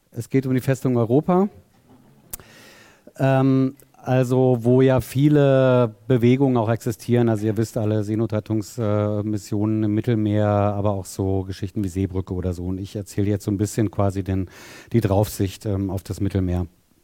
Es geht um die Festung Europa. Also wo ja viele Bewegungen auch existieren. Also ihr wisst alle, Seenotrettungsmissionen im Mittelmeer, aber auch so Geschichten wie Seebrücke oder so. Und ich erzähle jetzt so ein bisschen quasi die Draufsicht auf das Mittelmeer.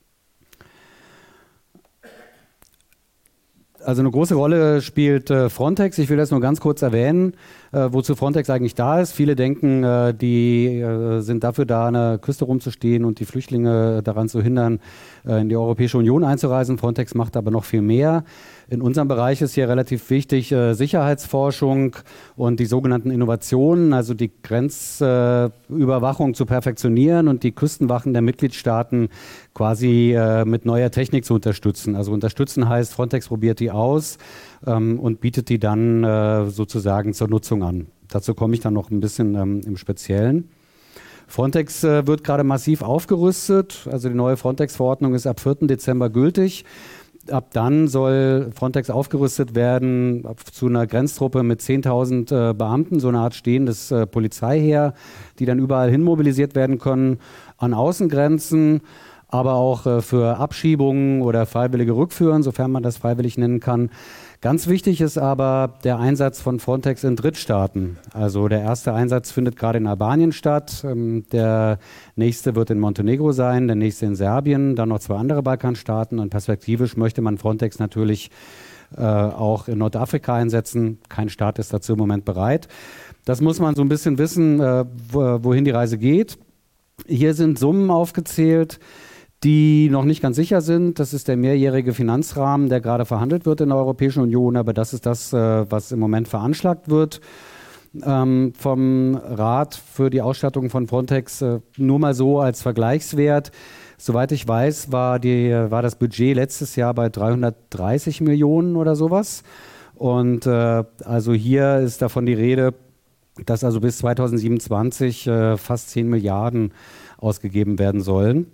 Also eine große Rolle spielt Frontex. Ich will das nur ganz kurz erwähnen, wozu Frontex eigentlich da ist. Viele denken, die sind dafür da, an der Küste rumzustehen und die Flüchtlinge daran zu hindern, in die Europäische Union einzureisen. Frontex macht aber noch viel mehr. In unserem Bereich ist hier relativ wichtig Sicherheitsforschung und die sogenannten Innovationen, also die Grenzüberwachung zu perfektionieren und die Küstenwachen der Mitgliedstaaten quasi mit neuer Technik zu unterstützen. Also unterstützen heißt, Frontex probiert die aus und bietet die dann sozusagen zur Nutzung an. Dazu komme ich dann noch ein bisschen im Speziellen. Frontex wird gerade massiv aufgerüstet. Also die neue Frontex-Verordnung ist ab 4. Dezember gültig. Ab dann soll Frontex aufgerüstet werden zu einer Grenztruppe mit 10.000 Beamten, so eine Art stehendes Polizeiheer, die dann überall hin mobilisiert werden können an Außengrenzen, aber auch für Abschiebungen oder freiwillige Rückführen, sofern man das freiwillig nennen kann. Ganz wichtig ist aber der Einsatz von Frontex in Drittstaaten. Also der erste Einsatz findet gerade in Albanien statt, der nächste wird in Montenegro sein, der nächste in Serbien, dann noch 2 andere Balkanstaaten und perspektivisch möchte man Frontex natürlich auch in Nordafrika einsetzen. Kein Staat ist dazu im Moment bereit. Das muss man so ein bisschen wissen, wohin die Reise geht. Hier sind Summen aufgezählt, die noch nicht ganz sicher sind. Das ist der mehrjährige Finanzrahmen, der gerade verhandelt wird in der Europäischen Union, aber das ist das, was im Moment veranschlagt wird vom Rat für die Ausstattung von Frontex. Nur mal so als Vergleichswert. Soweit ich weiß, war das Budget letztes Jahr bei 330 Millionen oder sowas. Und also hier ist davon die Rede, dass also bis 2027 fast 10 Milliarden ausgegeben werden sollen.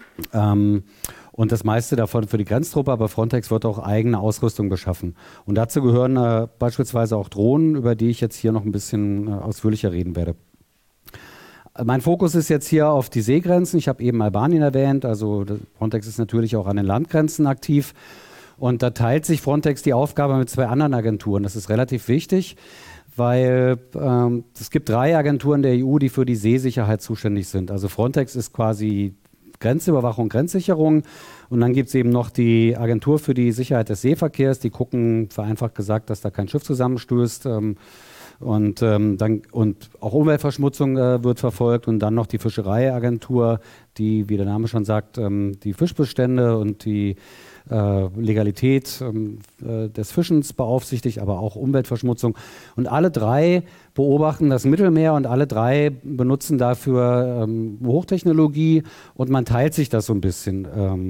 Und das meiste davon für die Grenztruppe, aber Frontex wird auch eigene Ausrüstung beschaffen. Und dazu gehören beispielsweise auch Drohnen, über die ich jetzt hier noch ein bisschen ausführlicher reden werde. Mein Fokus ist jetzt hier auf die Seegrenzen. Ich habe eben Albanien erwähnt, also Frontex ist natürlich auch an den Landgrenzen aktiv. Und da teilt sich Frontex die Aufgabe mit 2 anderen Agenturen. Das ist relativ wichtig, weil es gibt 3 Agenturen der EU, die für die Seesicherheit zuständig sind. Also Frontex ist quasi Grenzüberwachung, Grenzsicherung und dann gibt es eben noch die Agentur für die Sicherheit des Seeverkehrs, die gucken, vereinfacht gesagt, dass da kein Schiff zusammenstößt und auch Umweltverschmutzung wird verfolgt und dann noch die Fischereiagentur, die, wie der Name schon sagt, die Fischbestände und die Legalität des Fischens beaufsichtigt, aber auch Umweltverschmutzung. Und alle 3 beobachten das Mittelmeer und alle 3 benutzen dafür Hochtechnologie und man teilt sich das so ein bisschen.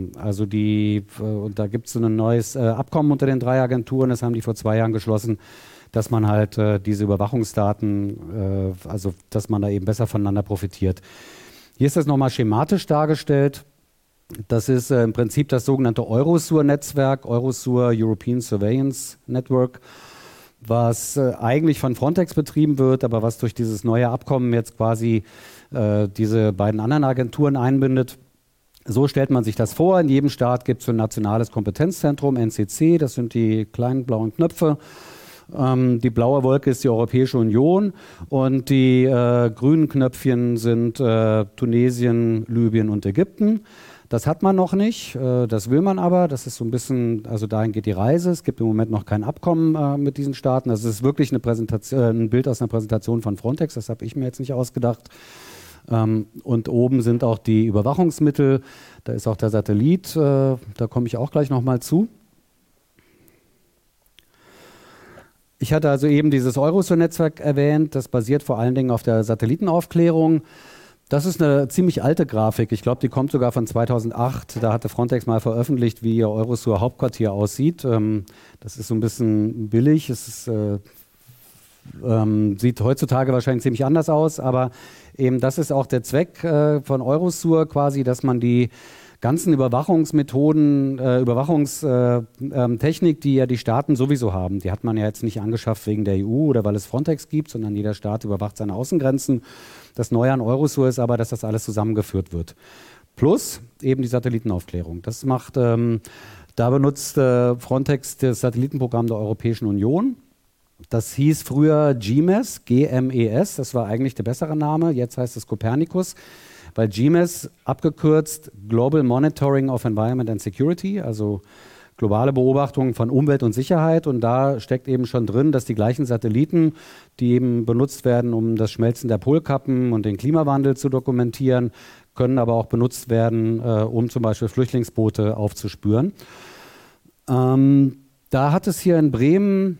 Und da gibt es so ein neues Abkommen unter den 3 Agenturen, das haben die vor 2 Jahren geschlossen, dass man halt diese Überwachungsdaten, also dass man da eben besser voneinander profitiert. Hier ist das nochmal schematisch dargestellt. Das ist im Prinzip das sogenannte Eurosur-Netzwerk, Eurosur European Surveillance Network, was eigentlich von Frontex betrieben wird, aber was durch dieses neue Abkommen jetzt quasi diese beiden anderen Agenturen einbindet. So stellt man sich das vor. In jedem Staat gibt es ein nationales Kompetenzzentrum, NCC, das sind die kleinen blauen Knöpfe. Die blaue Wolke ist die Europäische Union und die grünen Knöpfchen sind Tunesien, Libyen und Ägypten. Das hat man noch nicht, das will man aber, das ist so ein bisschen, also dahin geht die Reise. Es gibt im Moment noch kein Abkommen mit diesen Staaten. Das ist wirklich eine ein Bild aus einer Präsentation von Frontex, das habe ich mir jetzt nicht ausgedacht. Und oben sind auch die Überwachungsmittel, da ist auch der Satellit, da komme ich auch gleich nochmal zu. Ich hatte also eben dieses Eurosur-Netzwerk erwähnt, das basiert vor allen Dingen auf der Satellitenaufklärung. Das ist eine ziemlich alte Grafik, ich glaube, die kommt sogar von 2008. Da hatte Frontex mal veröffentlicht, wie ihr Eurosur-Hauptquartier aussieht. Das ist so ein bisschen billig, es ist, sieht heutzutage wahrscheinlich ziemlich anders aus, aber eben das ist auch der Zweck von Eurosur quasi, dass man die ganzen Überwachungsmethoden, Überwachungstechnik, die ja die Staaten sowieso haben. Die hat man ja jetzt nicht angeschafft wegen der EU oder weil es Frontex gibt, sondern jeder Staat überwacht seine Außengrenzen. Das Neue an Eurosur ist aber, dass das alles zusammengeführt wird. Plus eben die Satellitenaufklärung. Das macht, da benutzt Frontex das Satellitenprogramm der Europäischen Union. Das hieß früher GMES, G-M-E-S, das war eigentlich der bessere Name, jetzt heißt es Copernicus, weil GMES abgekürzt Global Monitoring of Environment and Security, also globale Beobachtung von Umwelt und Sicherheit, und da steckt eben schon drin, dass die gleichen Satelliten, die eben benutzt werden, um das Schmelzen der Polkappen und den Klimawandel zu dokumentieren, können aber auch benutzt werden, um zum Beispiel Flüchtlingsboote aufzuspüren. Da hat es hier in Bremen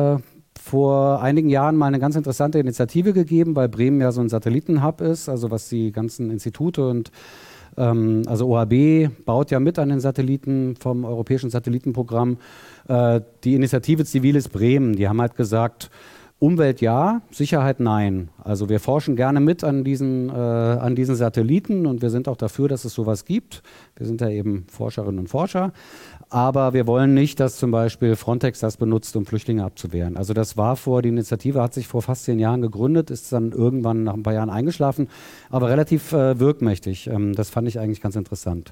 vor einigen Jahren mal eine ganz interessante Initiative gegeben, weil Bremen ja so ein Satellitenhub ist, also was die ganzen Institute und also OHB baut ja mit an den Satelliten vom Europäischen Satellitenprogramm. Die Initiative Ziviles Bremen, die haben halt gesagt, Umwelt ja, Sicherheit nein. Also wir forschen gerne mit an diesen Satelliten und wir sind auch dafür, dass es sowas gibt. Wir sind ja eben Forscherinnen und Forscher. Aber wir wollen nicht, dass zum Beispiel Frontex das benutzt, um Flüchtlinge abzuwehren. Also die Initiative hat sich vor fast 10 Jahren gegründet, ist dann irgendwann nach ein paar Jahren eingeschlafen, aber relativ wirkmächtig. Das fand ich eigentlich ganz interessant.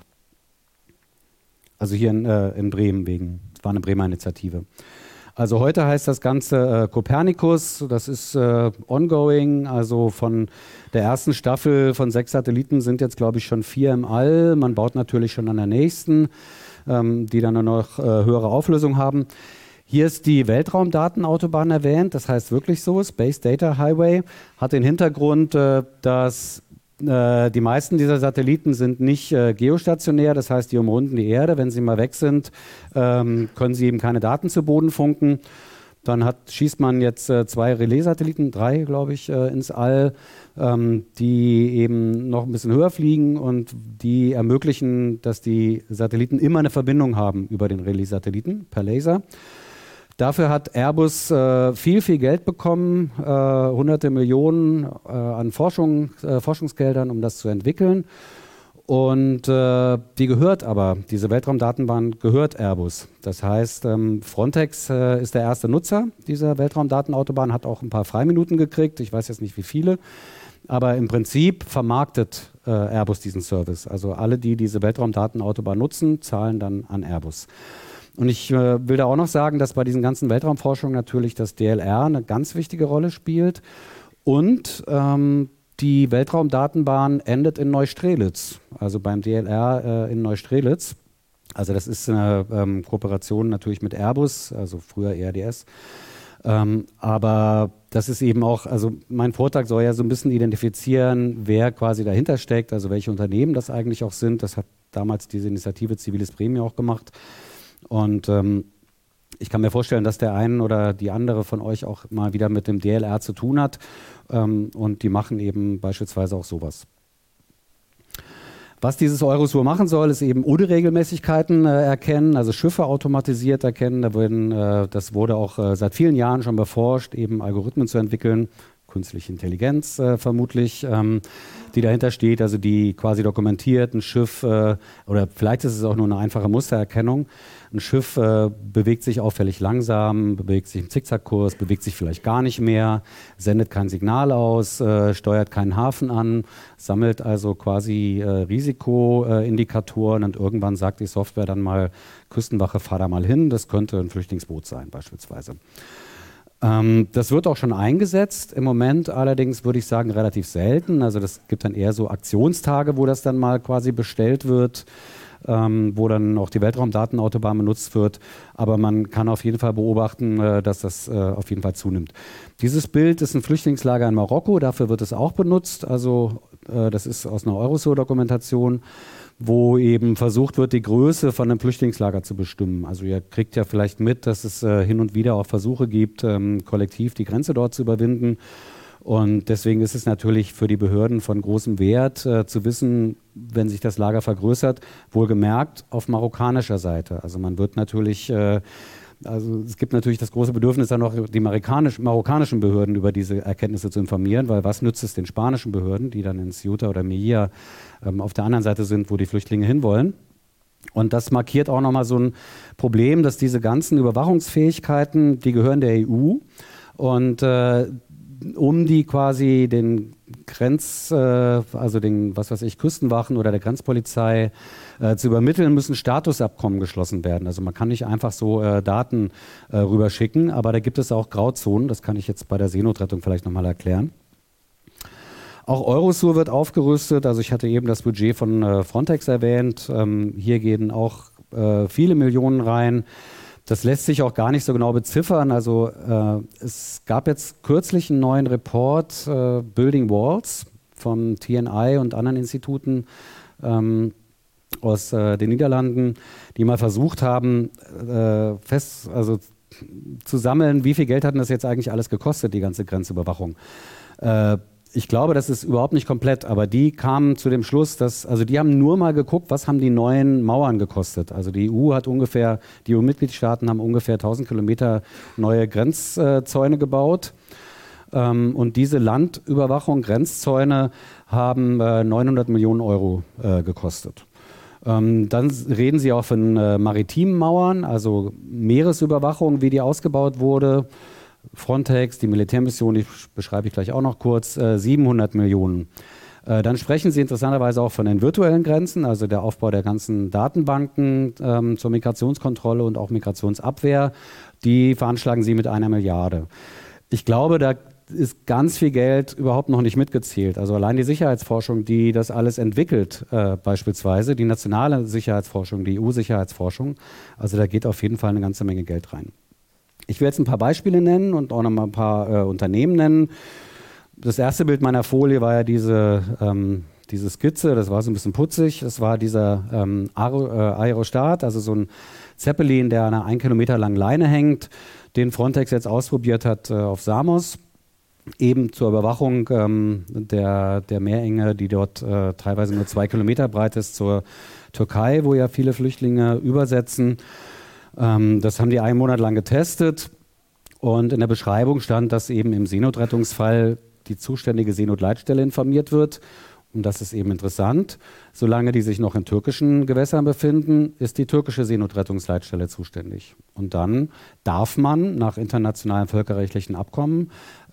Also hier in Bremen es war eine Bremer Initiative. Also heute heißt das Ganze Copernicus, das ist ongoing, also von der ersten Staffel von 6 Satelliten sind jetzt, glaube ich, schon 4 im All. Man baut natürlich schon an der nächsten, die dann noch höhere Auflösung haben. Hier ist die Weltraumdatenautobahn erwähnt, das heißt wirklich so, Space Data Highway, hat den Hintergrund, dass die meisten dieser Satelliten sind nicht geostationär, das heißt, die umrunden die Erde. Wenn sie mal weg sind, können sie eben keine Daten zu Boden funken. Dann schießt man jetzt 2 Relais-Satelliten, 3 glaube ich, ins All, die eben noch ein bisschen höher fliegen und die ermöglichen, dass die Satelliten immer eine Verbindung haben über den Relais-Satelliten per Laser. Dafür hat Airbus viel Geld bekommen, hunderte Millionen an Forschungsgeldern, um das zu entwickeln. Und diese Weltraumdatenbahn gehört Airbus. Das heißt, Frontex ist der erste Nutzer dieser Weltraumdatenautobahn, hat auch ein paar Freiminuten gekriegt, ich weiß jetzt nicht wie viele, aber im Prinzip vermarktet Airbus diesen Service. Also alle, die diese Weltraumdatenautobahn nutzen, zahlen dann an Airbus. Und ich will da auch noch sagen, dass bei diesen ganzen Weltraumforschungen natürlich das DLR eine ganz wichtige Rolle spielt. Und die Weltraumdatenbahn endet in Neustrelitz, also beim DLR in Neustrelitz. Also das ist eine Kooperation natürlich mit Airbus, also früher ERDS. Aber das ist eben auch, also mein Vortrag soll ja so ein bisschen identifizieren, wer quasi dahinter steckt, also welche Unternehmen das eigentlich auch sind. Das hat damals diese Initiative Ziviles Bremen auch gemacht. Und ich kann mir vorstellen, dass der eine oder die andere von euch auch mal wieder mit dem DLR zu tun hat. Und die machen eben beispielsweise auch sowas. Was dieses Eurosur machen soll, ist eben Unregelmäßigkeiten erkennen, also Schiffe automatisiert erkennen. Das wurde auch seit vielen Jahren schon beforscht, eben Algorithmen zu entwickeln, künstliche Intelligenz vermutlich, die dahinter steht, also die quasi dokumentiert, ein Schiff, oder vielleicht ist es auch nur eine einfache Mustererkennung, ein Schiff bewegt sich auffällig langsam, bewegt sich im Zickzackkurs, bewegt sich vielleicht gar nicht mehr, sendet kein Signal aus, steuert keinen Hafen an, sammelt also quasi Risikoindikatoren und irgendwann sagt die Software dann mal, Küstenwache, fahr da mal hin, das könnte ein Flüchtlingsboot sein beispielsweise. Das wird auch schon eingesetzt, im Moment allerdings würde ich sagen relativ selten, also das gibt dann eher so Aktionstage, wo das dann mal quasi bestellt wird, wo dann auch die Weltraumdatenautobahn benutzt wird, aber man kann auf jeden Fall beobachten, dass das auf jeden Fall zunimmt. Dieses Bild ist ein Flüchtlingslager in Marokko, dafür wird es auch benutzt, also das ist aus einer Eurosur-Dokumentation, wo eben versucht wird, die Größe von einem Flüchtlingslager zu bestimmen. Also ihr kriegt ja vielleicht mit, dass es hin und wieder auch Versuche gibt, kollektiv die Grenze dort zu überwinden. Und deswegen ist es natürlich für die Behörden von großem Wert zu wissen, wenn sich das Lager vergrößert, wohlgemerkt auf marokkanischer Seite. Also man wird natürlich Also es gibt natürlich das große Bedürfnis, dann noch die marokkanischen Behörden über diese Erkenntnisse zu informieren, weil was nützt es den spanischen Behörden, die dann in Ceuta oder Melilla auf der anderen Seite sind, wo die Flüchtlinge hinwollen. Und das markiert auch nochmal so ein Problem, dass diese ganzen Überwachungsfähigkeiten, die gehören der EU. Und um die quasi den also den, was weiß ich, Küstenwachen oder der Grenzpolizei zu übermitteln, müssen Statusabkommen geschlossen werden. Also man kann nicht einfach so Daten rüberschicken, aber da gibt es auch Grauzonen. Das kann ich jetzt bei der Seenotrettung vielleicht nochmal erklären. Auch Eurosur wird aufgerüstet. Also ich hatte eben das Budget von Frontex erwähnt. Hier gehen auch viele Millionen rein. Das lässt sich auch gar nicht so genau beziffern. Also es gab jetzt kürzlich einen neuen Report, Building Walls, vom TNI und anderen Instituten aus den Niederlanden, die mal versucht haben, zu sammeln, wie viel Geld hat denn das jetzt eigentlich alles gekostet, die ganze Grenzüberwachung. Ich glaube, das ist überhaupt nicht komplett, aber die kamen zu dem Schluss, also die haben nur mal geguckt, was haben die neuen Mauern gekostet. Also die EU-Mitgliedstaaten haben ungefähr 1000 Kilometer neue Grenzzäune gebaut. Und diese Landüberwachung, Grenzzäune, haben 900 Millionen Euro gekostet. Dann reden sie auch von maritimen Mauern, also Meeresüberwachung, wie die ausgebaut wurde. Frontex, die Militärmission, die beschreibe ich gleich auch noch kurz, 700 Millionen. Dann sprechen Sie interessanterweise auch von den virtuellen Grenzen, also der Aufbau der ganzen Datenbanken zur Migrationskontrolle und auch Migrationsabwehr. Die veranschlagen Sie mit 1 Milliarde. Ich glaube, da ist ganz viel Geld überhaupt noch nicht mitgezählt. Also allein die Sicherheitsforschung, die das alles entwickelt, beispielsweise, die nationale Sicherheitsforschung, die EU-Sicherheitsforschung, also da geht auf jeden Fall eine ganze Menge Geld rein. Ich will jetzt ein paar Beispiele nennen und auch noch mal ein paar Unternehmen nennen. Das erste Bild meiner Folie war ja diese Skizze, das war so ein bisschen putzig. Das war dieser Aerostat, also so ein Zeppelin, der an einer 1 Kilometer langen Leine hängt, den Frontex jetzt ausprobiert hat auf Samos, eben zur Überwachung der Meerenge, die dort teilweise nur 2 Kilometer breit ist, zur Türkei, wo ja viele Flüchtlinge übersetzen. Das haben die 1 Monat lang getestet und in der Beschreibung stand, dass eben im Seenotrettungsfall die zuständige Seenotleitstelle informiert wird. Und das ist eben interessant. Solange die sich noch in türkischen Gewässern befinden, ist die türkische Seenotrettungsleitstelle zuständig. Und dann darf man nach internationalen völkerrechtlichen Abkommen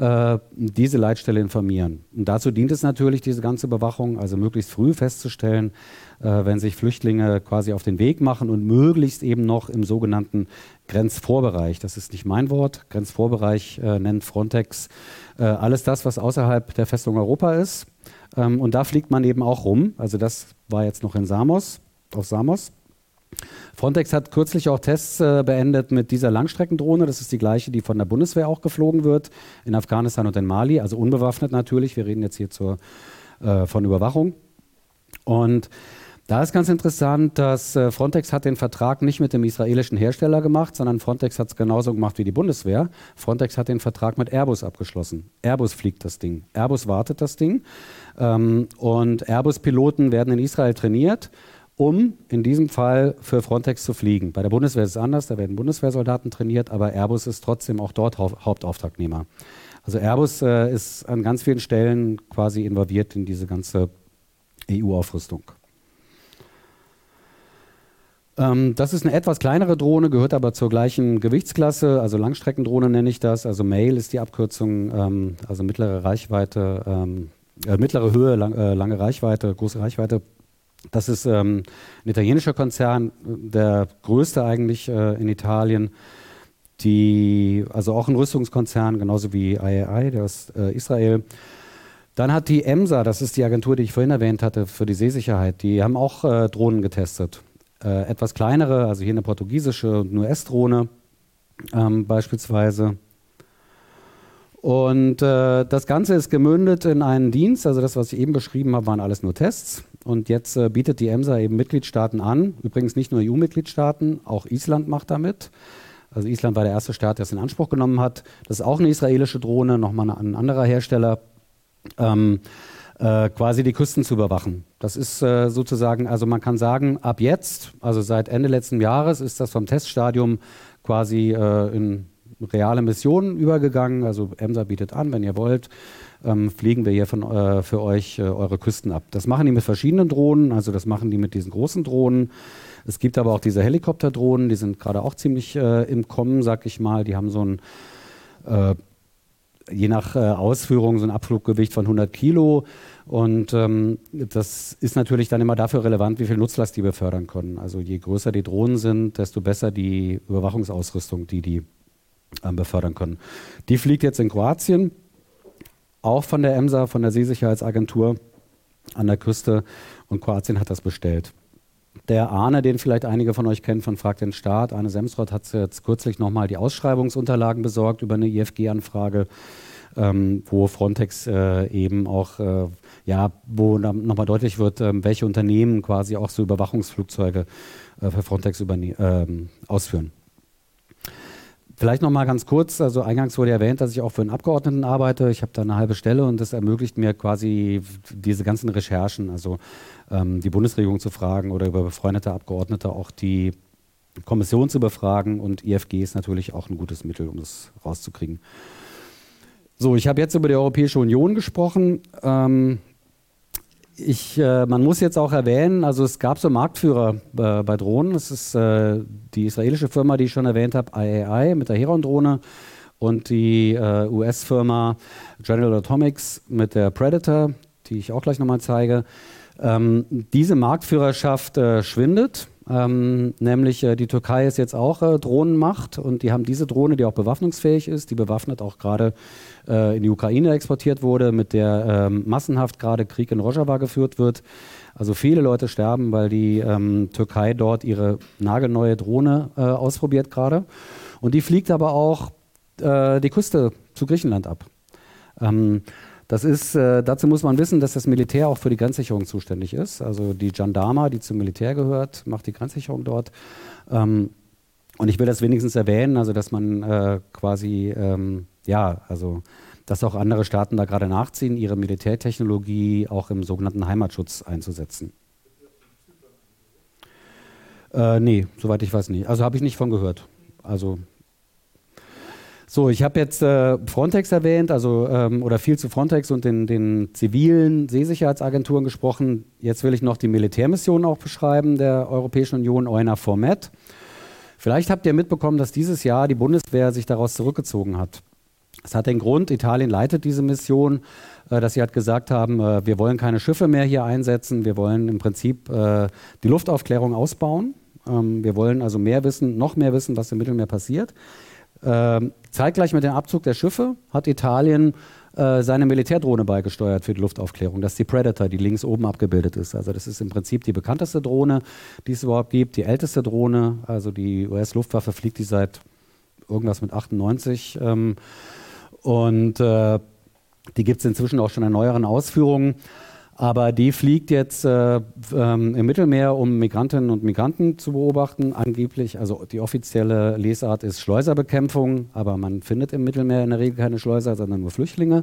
diese Leitstelle informieren. Und dazu dient es natürlich, diese ganze Überwachung, also möglichst früh festzustellen, wenn sich Flüchtlinge quasi auf den Weg machen und möglichst eben noch im sogenannten Grenzvorbereich, das ist nicht mein Wort, Grenzvorbereich nennt Frontex alles das, was außerhalb der Festung Europa ist. Und da fliegt man eben auch rum. Also das war jetzt noch auf Samos. Frontex hat kürzlich auch Tests beendet mit dieser Langstreckendrohne. Das ist die gleiche, die von der Bundeswehr auch geflogen wird, in Afghanistan und in Mali. Also unbewaffnet natürlich. Wir reden jetzt hier von Überwachung. Und da ist ganz interessant, dass Frontex hat den Vertrag nicht mit dem israelischen Hersteller gemacht, sondern Frontex hat es genauso gemacht wie die Bundeswehr. Frontex hat den Vertrag mit Airbus abgeschlossen. Airbus fliegt das Ding. Airbus wartet das Ding. Und Airbus-Piloten werden in Israel trainiert, um in diesem Fall für Frontex zu fliegen. Bei der Bundeswehr ist es anders, da werden Bundeswehrsoldaten trainiert, aber Airbus ist trotzdem auch dort Hauptauftragnehmer. Also Airbus ist an ganz vielen Stellen quasi involviert in diese ganze EU-Aufrüstung. Das ist eine etwas kleinere Drohne, gehört aber zur gleichen Gewichtsklasse, also Langstreckendrohne nenne ich das, also MAIL ist die Abkürzung, also mittlere Reichweite, mittlere Höhe, lange Reichweite, große Reichweite. Das ist ein italienischer Konzern, der größte eigentlich in Italien, also auch ein Rüstungskonzern, genauso wie IAI, der ist Israel. Dann hat die EMSA, das ist die Agentur, die ich vorhin erwähnt hatte, für die Seesicherheit, die haben auch Drohnen getestet. Etwas kleinere, also hier eine portugiesische und nur S-Drohne beispielsweise. Und das Ganze ist gemündet in einen Dienst, also das, was ich eben beschrieben habe, waren alles nur Tests. Und jetzt bietet die EMSA eben Mitgliedstaaten an, übrigens nicht nur EU-Mitgliedstaaten, auch Island macht damit. Also Island war der erste Staat, der es in Anspruch genommen hat. Das ist auch eine israelische Drohne, nochmal ein anderer Hersteller, quasi die Küsten zu überwachen. Das ist sozusagen, also man kann sagen, ab jetzt, also seit Ende letzten Jahres, ist das vom Teststadium quasi in reale Missionen übergegangen. Also EMSA bietet an, wenn ihr wollt, fliegen wir hier für euch eure Küsten ab. Das machen die mit verschiedenen Drohnen, also das machen die mit diesen großen Drohnen. Es gibt aber auch diese Helikopterdrohnen, die sind gerade auch ziemlich im Kommen, sag ich mal. Die haben so ein je nach Ausführung so ein Abfluggewicht von 100 Kilo und das ist natürlich dann immer dafür relevant, wie viel Nutzlast die befördern können. Also je größer die Drohnen sind, desto besser die Überwachungsausrüstung, die befördern können. Die fliegt jetzt in Kroatien, auch von der EMSA, von der Seesicherheitsagentur an der Küste und Kroatien hat das bestellt. Der Arne, den vielleicht einige von euch kennen von Frag den Staat, Arne Semsrott hat jetzt kürzlich nochmal die Ausschreibungsunterlagen besorgt über eine IFG-Anfrage, wo Frontex eben auch, wo nochmal deutlich wird, welche Unternehmen quasi auch so Überwachungsflugzeuge für Frontex ausführen. Vielleicht noch mal ganz kurz, also eingangs wurde erwähnt, dass ich auch für einen Abgeordneten arbeite. Ich habe da eine halbe Stelle und das ermöglicht mir quasi diese ganzen Recherchen, also die Bundesregierung zu fragen oder über befreundete Abgeordnete auch die Kommission zu befragen und IFG ist natürlich auch ein gutes Mittel, um das rauszukriegen. So, ich habe jetzt über die Europäische Union gesprochen. Man muss jetzt auch erwähnen, also es gab so Marktführer bei Drohnen. Das ist die israelische Firma, die ich schon erwähnt habe, IAI mit der Heron-Drohne und die US-Firma General Atomics mit der Predator, die ich auch gleich nochmal zeige. Diese Marktführerschaft schwindet, nämlich die Türkei ist jetzt auch Drohnenmacht und die haben diese Drohne, die auch bewaffnungsfähig ist, die bewaffnet auch gerade in die Ukraine exportiert wurde, mit der massenhaft gerade Krieg in Rojava geführt wird. Also viele Leute sterben, weil die Türkei dort ihre nagelneue Drohne ausprobiert gerade. Und die fliegt aber auch die Küste zu Griechenland ab. Dazu muss man wissen, dass das Militär auch für die Grenzsicherung zuständig ist. Also die Jandarma, die zum Militär gehört, macht die Grenzsicherung dort. Und ich will das wenigstens erwähnen, also dass man dass auch andere Staaten da gerade nachziehen, ihre Militärtechnologie auch im sogenannten Heimatschutz einzusetzen. Nee, soweit ich weiß nicht. Also habe ich nicht von gehört. So, ich habe jetzt Frontex erwähnt, oder viel zu Frontex und den zivilen Seesicherheitsagenturen gesprochen. Jetzt will ich noch die Militärmission auch beschreiben der Europäischen Union, EUNAVFOR Med. Vielleicht habt ihr mitbekommen, dass dieses Jahr die Bundeswehr sich daraus zurückgezogen hat. Es hat den Grund, Italien leitet diese Mission, dass sie halt gesagt haben, wir wollen keine Schiffe mehr hier einsetzen, wir wollen im Prinzip die Luftaufklärung ausbauen. Wir wollen also noch mehr wissen, was im Mittelmeer passiert. Zeitgleich mit dem Abzug der Schiffe hat Italien seine Militärdrohne beigesteuert für die Luftaufklärung. Das ist die Predator, die links oben abgebildet ist. Also das ist im Prinzip die bekannteste Drohne, die es überhaupt gibt, die älteste Drohne. Also die US-Luftwaffe fliegt die seit irgendwas mit 98 und die gibt es inzwischen auch schon in neueren Ausführungen. Aber die fliegt jetzt im Mittelmeer, um Migrantinnen und Migranten zu beobachten. Angeblich, also die offizielle Lesart ist Schleuserbekämpfung, aber man findet im Mittelmeer in der Regel keine Schleuser, sondern nur Flüchtlinge.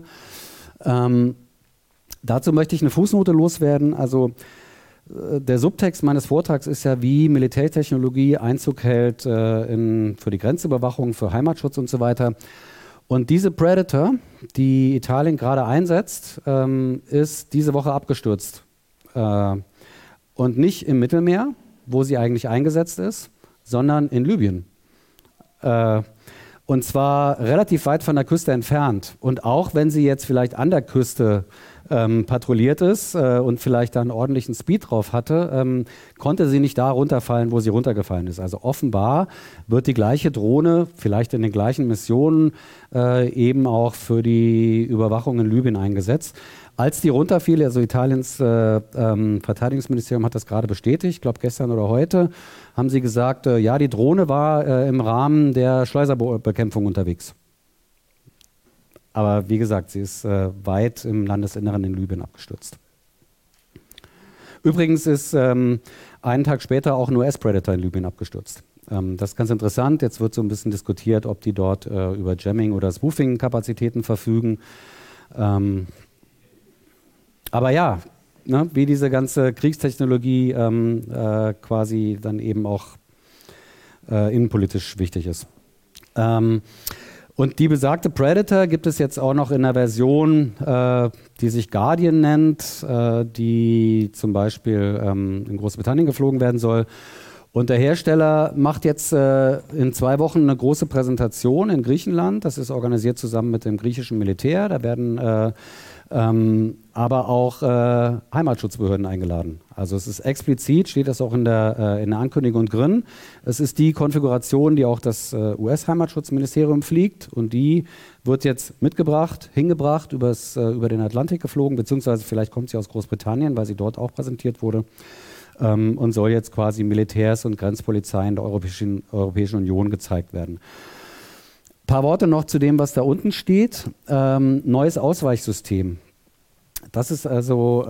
Dazu möchte ich eine Fußnote loswerden. Also der Subtext meines Vortrags ist ja, wie Militärtechnologie Einzug hält für die Grenzüberwachung, für Heimatschutz und so weiter. Und diese Predator, die Italien gerade einsetzt, ist diese Woche abgestürzt. Und nicht im Mittelmeer, wo sie eigentlich eingesetzt ist, sondern in Libyen. Und zwar relativ weit von der Küste entfernt. Und auch wenn sie jetzt vielleicht an der Küste patrouilliert ist und vielleicht da einen ordentlichen Speed drauf hatte, konnte sie nicht da runterfallen, wo sie runtergefallen ist. Also offenbar wird die gleiche Drohne, vielleicht in den gleichen Missionen, eben auch für die Überwachung in Libyen eingesetzt. Als die runterfiel, also Italiens Verteidigungsministerium hat das gerade bestätigt, ich glaube gestern oder heute, haben sie gesagt, ja, die Drohne war im Rahmen der Schleuserbekämpfung unterwegs. Aber wie gesagt, sie ist weit im Landesinneren in Libyen abgestürzt. Übrigens ist einen Tag später auch ein US-Predator in Libyen abgestürzt. Das ist ganz interessant. Jetzt wird so ein bisschen diskutiert, ob die dort über Jamming- oder Spoofing-Kapazitäten verfügen. Aber ja, ne, wie diese ganze Kriegstechnologie quasi dann eben auch innenpolitisch wichtig ist. Und die besagte Predator gibt es jetzt auch noch in einer Version, die sich Guardian nennt, die zum Beispiel in Großbritannien geflogen werden soll. Und der Hersteller macht jetzt in 2 Wochen eine große Präsentation in Griechenland. Das ist organisiert zusammen mit dem griechischen Militär. Da werden aber auch Heimatschutzbehörden eingeladen. Also es ist explizit, steht das auch in der Ankündigung drin. Es ist die Konfiguration, die auch das US-Heimatschutzministerium fliegt, und die wird jetzt hingebracht, über den Atlantik geflogen, beziehungsweise vielleicht kommt sie aus Großbritannien, weil sie dort auch präsentiert wurde, und soll jetzt quasi Militärs und Grenzpolizeien der Europäischen Union gezeigt werden. Ein paar Worte noch zu dem, was da unten steht. Neues Ausweichsystem. Das ist also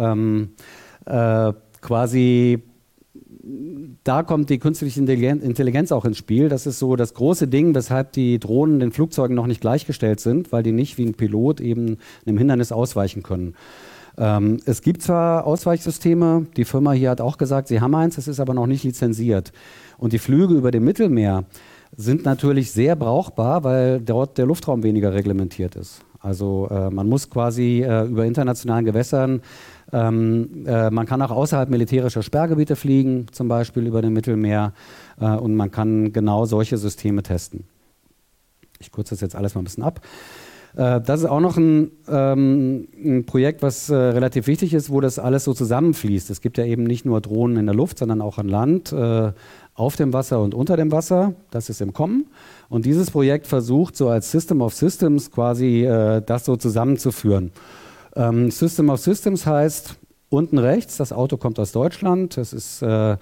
quasi, da kommt die künstliche Intelligenz auch ins Spiel. Das ist so das große Ding, weshalb die Drohnen den Flugzeugen noch nicht gleichgestellt sind, weil die nicht wie ein Pilot eben einem Hindernis ausweichen können. Es gibt zwar Ausweichsysteme, die Firma hier hat auch gesagt, sie haben eins, es ist aber noch nicht lizenziert. Und die Flüge über dem Mittelmeer sind natürlich sehr brauchbar, weil dort der Luftraum weniger reglementiert ist. Also man muss quasi über internationalen Gewässern, man kann auch außerhalb militärischer Sperrgebiete fliegen, zum Beispiel über dem Mittelmeer, und man kann genau solche Systeme testen. Ich kürze das jetzt alles mal ein bisschen ab. Das ist auch noch ein Projekt, was relativ wichtig ist, wo das alles so zusammenfließt. Es gibt ja eben nicht nur Drohnen in der Luft, sondern auch an Land, auf dem Wasser und unter dem Wasser. Das ist im Kommen. Und dieses Projekt versucht so als System of Systems quasi das so zusammenzuführen. System of Systems heißt unten rechts, das Auto kommt aus Deutschland. Das ist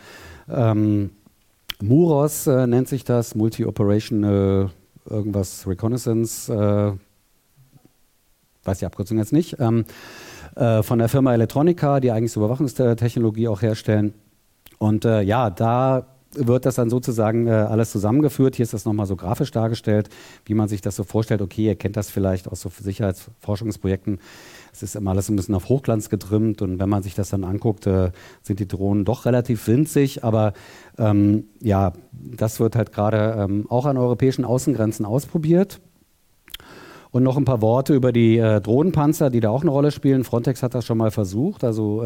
MUROS nennt sich das, Multi-Operational irgendwas Reconnaissance, weiß die Abkürzung jetzt nicht, von der Firma Electronica, die eigentlich so Überwachungstechnologie auch herstellen. Und ja, da wird das dann sozusagen alles zusammengeführt. Hier ist das nochmal so grafisch dargestellt, wie man sich das so vorstellt. Okay, ihr kennt das vielleicht aus so Sicherheitsforschungsprojekten. Es ist immer alles ein bisschen auf Hochglanz getrimmt, und wenn man sich das dann anguckt, sind die Drohnen doch relativ winzig. Aber ja, das wird halt gerade auch an europäischen Außengrenzen ausprobiert. Und noch ein paar Worte über die Drohnenpanzer, die da auch eine Rolle spielen. Frontex hat das schon mal versucht, also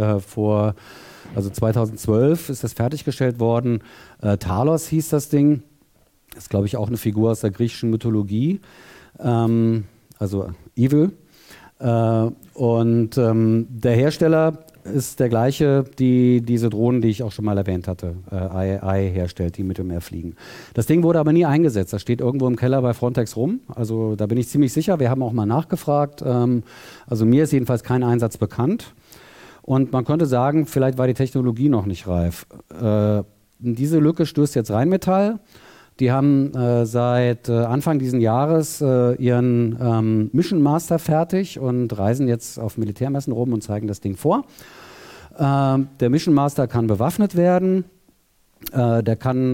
2012 ist das fertiggestellt worden. Talos hieß das Ding. Das ist, glaube ich, auch eine Figur aus der griechischen Mythologie, also Evil. Und der Hersteller ist der gleiche, die diese Drohnen, die ich auch schon mal erwähnt hatte, IAI herstellt, die Mittelmeer fliegen. Das Ding wurde aber nie eingesetzt. Das steht irgendwo im Keller bei Frontex rum. Also da bin ich ziemlich sicher. Wir haben auch mal nachgefragt. Also mir ist jedenfalls kein Einsatz bekannt. Und man könnte sagen, vielleicht war die Technologie noch nicht reif. In diese Lücke stößt jetzt Rheinmetall. Die haben seit Anfang dieses Jahres ihren Mission Master fertig und reisen jetzt auf Militärmessen rum und zeigen das Ding vor. Der Mission Master kann bewaffnet werden. Der kann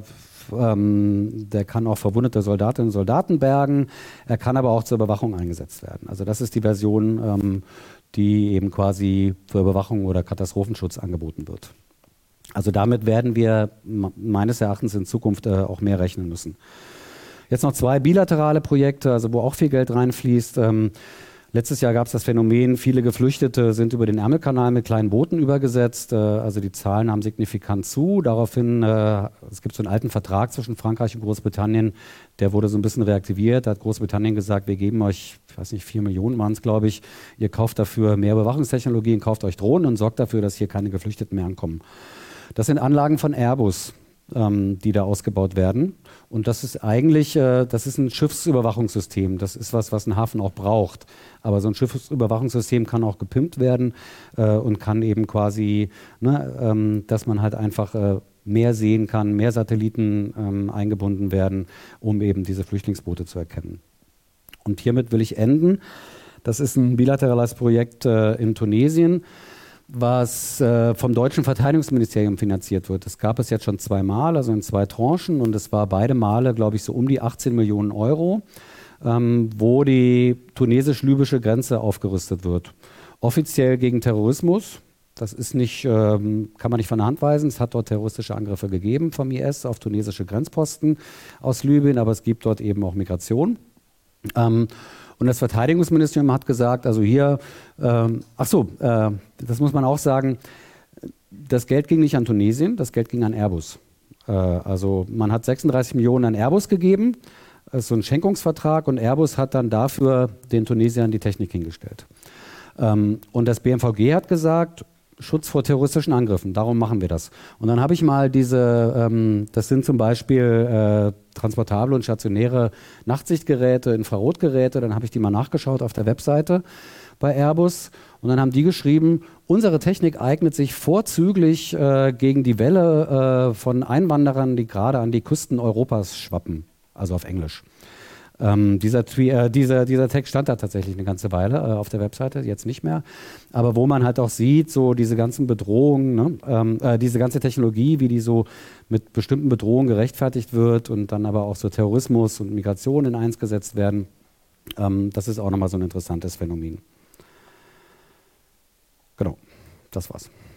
auch verwundete Soldatinnen und Soldaten bergen. Er kann aber auch zur Überwachung eingesetzt werden. Also das ist die Version, die eben quasi für Überwachung oder Katastrophenschutz angeboten wird. Also damit werden wir meines Erachtens in Zukunft auch mehr rechnen müssen. Jetzt noch 2 bilaterale Projekte, also wo auch viel Geld reinfließt. Letztes Jahr gab es das Phänomen, viele Geflüchtete sind über den Ärmelkanal mit kleinen Booten übergesetzt. Also die Zahlen nahmen signifikant zu. Daraufhin, es gibt so einen alten Vertrag zwischen Frankreich und Großbritannien, der wurde so ein bisschen reaktiviert. Da hat Großbritannien gesagt, wir geben euch, ich weiß nicht, 4 Millionen waren es, glaube ich. Ihr kauft dafür mehr Überwachungstechnologien, kauft euch Drohnen und sorgt dafür, dass hier keine Geflüchteten mehr ankommen. Das sind Anlagen von Airbus, die da ausgebaut werden. Und das ist eigentlich, das ist ein Schiffsüberwachungssystem. Das ist was ein Hafen auch braucht. Aber so ein Schiffsüberwachungssystem kann auch gepimpt werden und kann eben quasi, dass man halt einfach mehr sehen kann, mehr Satelliten eingebunden werden, um eben diese Flüchtlingsboote zu erkennen. Und hiermit will ich enden. Das ist ein bilaterales Projekt in Tunesien, was vom deutschen Verteidigungsministerium finanziert wird. Das gab es jetzt schon 2 Mal, also in 2 Tranchen, und es war beide Male, glaube ich, so um die 18 Millionen Euro, wo die tunesisch-libysche Grenze aufgerüstet wird. Offiziell gegen Terrorismus, Das ist nicht, kann man nicht von der Hand weisen. Es hat dort terroristische Angriffe gegeben vom IS auf tunesische Grenzposten aus Libyen, aber es gibt dort eben auch Migration. Und das Verteidigungsministerium hat gesagt, also hier, das muss man auch sagen, das Geld ging nicht an Tunesien, das Geld ging an Airbus. Also man hat 36 Millionen an Airbus gegeben, das ist so ein Schenkungsvertrag, und Airbus hat dann dafür den Tunesiern die Technik hingestellt. Und das BMVG hat gesagt, Schutz vor terroristischen Angriffen, darum machen wir das. Und dann habe ich mal diese, das sind zum Beispiel transportable und stationäre Nachtsichtgeräte, Infrarotgeräte, dann habe ich die mal nachgeschaut auf der Webseite bei Airbus, und dann haben die geschrieben, unsere Technik eignet sich vorzüglich gegen die Welle von Einwanderern, die gerade an die Küsten Europas schwappen, also auf Englisch. Dieser Text stand da tatsächlich eine ganze Weile auf der Webseite, jetzt nicht mehr. Aber wo man halt auch sieht, so diese ganzen Bedrohungen, ne? Diese ganze Technologie, wie die so mit bestimmten Bedrohungen gerechtfertigt wird und dann aber auch so Terrorismus und Migration in eins gesetzt werden, das ist auch nochmal so ein interessantes Phänomen. Genau, das war's.